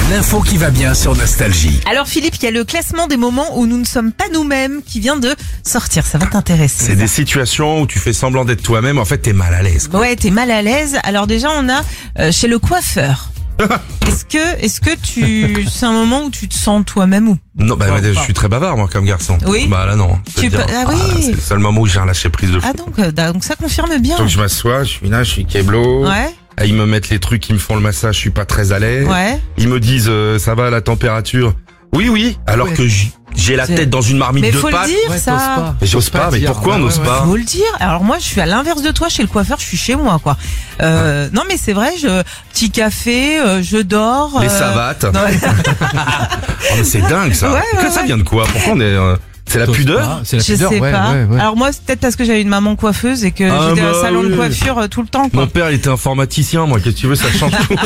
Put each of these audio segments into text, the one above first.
L'info qui va bien sur Nostalgie. Alors Philippe, il y a le classement des moments où nous ne sommes pas nous-mêmes qui vient de sortir. Ça va t'intéresser. C'est des situations où tu fais semblant d'être toi-même, en fait t'es mal à l'aise. Ouais, t'es mal à l'aise. Alors déjà, on a chez le coiffeur. Est-ce que c'est un moment où tu te sens toi-même ou Non, je suis très bavard moi comme garçon. Oui. Bah là non. Ah oui. C'est le seul moment où j'ai un lâcher prise de fou. Ah donc ça confirme bien. Donc je m'assois, je suis là, je suis keblo. Ouais. Ils me mettent les trucs, ils me font le massage, je suis pas très à l'aise. Ouais. Ils me disent ça va la température. Oui. Alors que j'ai la tête dans une marmite mais de faut pâtes. le dire ça. Mais j'ose pas. Mais pourquoi on n'ose pas? Faut le dire. Alors moi, je suis à l'inverse de toi. Chez le coiffeur, je suis chez moi, quoi. Non, mais c'est vrai. Petit café, je dors. Les savates. Non, Oh, mais c'est dingue ça. Ouais, Ça vient de quoi? Pourquoi on est c'est la pudeur? je sais pas. Alors moi, c'est peut-être parce que j'avais une maman coiffeuse et que j'étais à un salon de coiffure tout le temps, quoi. Mon père, il était informaticien. Moi, qu'est-ce que tu veux, ça change tout.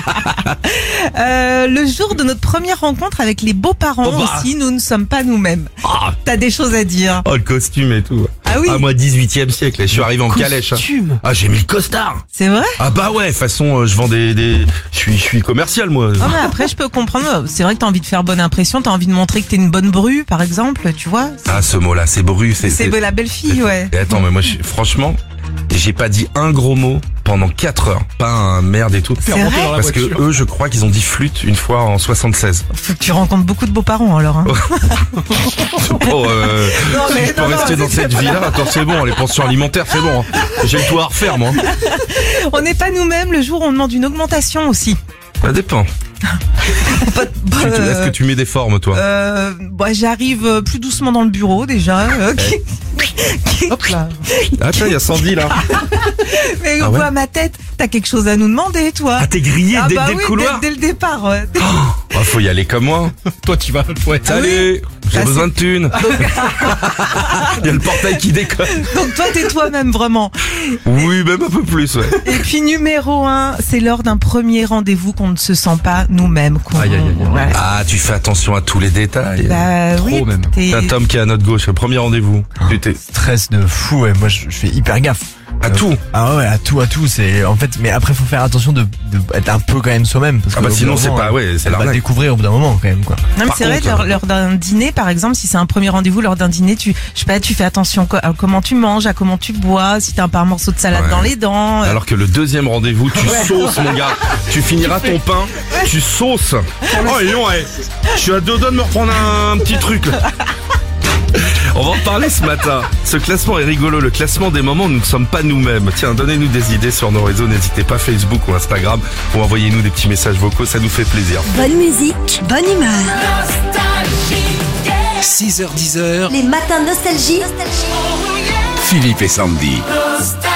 Le jour de notre première rencontre avec les beaux-parents aussi, nous ne sommes pas nous-mêmes. T'as des choses à dire. Oh, le costume et tout. Ah oui. Ah, moi, 18e siècle. Je suis arrivé en calèche. Ah, j'ai mis le costard. C'est vrai? Ah bah ouais, de toute façon, je vends je suis commercial, moi. Non, mais après, je peux comprendre. C'est vrai que t'as envie de faire bonne impression, t'as envie de montrer que t'es une bonne bru, par exemple, tu vois. Ah, ce mot-là, c'est bru. C'est la belle fille, ouais. Et attends, mais moi, franchement, j'ai pas dit un gros mot pendant 4 heures. Pas un merde et tout. C'est vrai? Parce que eux, je crois qu'ils ont dit flûte une fois en 76. Faut que tu rencontres beaucoup de beaux-parents, alors, hein. Pour rester dans cette vie-là, attends, c'est bon, les pensions alimentaires, c'est bon. Hein. J'ai le toit à refaire, moi. On n'est pas nous-mêmes le jour où on demande une augmentation aussi. Ça dépend. Est-ce que tu mets des formes, toi? J'arrive plus doucement dans le bureau, déjà. Hop là. Ah tiens, il y a Sandy, là. Mais on voit ma tête, t'as quelque chose à nous demander, toi. Ah, t'es grillé dès le couloir? Dès le départ, ouais. Faut y aller comme moi. Toi, tu vas ouais. Salut, j'ai besoin de thunes. Il y a le portail qui déconne. Donc toi, t'es toi-même, vraiment. Oui, même un peu plus, ouais. Et puis numéro 1, c'est lors d'un premier rendez-vous qu'on ne se sent pas nous-mêmes. Voilà. Ah, tu fais attention à tous les détails. Bah Trop oui, même. T'as Tom qui est à notre gauche, le premier rendez-vous. Stress de fou, ouais. Moi je fais hyper gaffe. À tout. Ah ouais, à tout, c'est en fait, mais après faut faire attention de être un peu quand même soi-même parce que sinon c'est pas, c'est on va l'arnaque. découvrir au bout d'un moment quand même, quoi. Non, mais c'est vrai, lors d'un dîner, par exemple, si c'est un premier rendez-vous, lors d'un dîner, tu fais attention à comment tu manges, à comment tu bois, si t'as un morceau de salade dans les dents. Alors que le deuxième rendez-vous, tu sauces, mon gars. Tu finiras ton pain, tu sauces. Oh, et non, je suis à 2 doigts de me reprendre un petit truc, là. On va en parler ce matin. Ce classement est rigolo, le classement des moments où nous ne sommes pas nous-mêmes. Tiens, donnez-nous des idées sur nos réseaux, n'hésitez pas, Facebook ou Instagram, ou envoyez-nous des petits messages vocaux, ça nous fait plaisir. Bonne musique, bonne humeur. 6h-10h. Les matins de Nostalgie. Philippe et Sandy.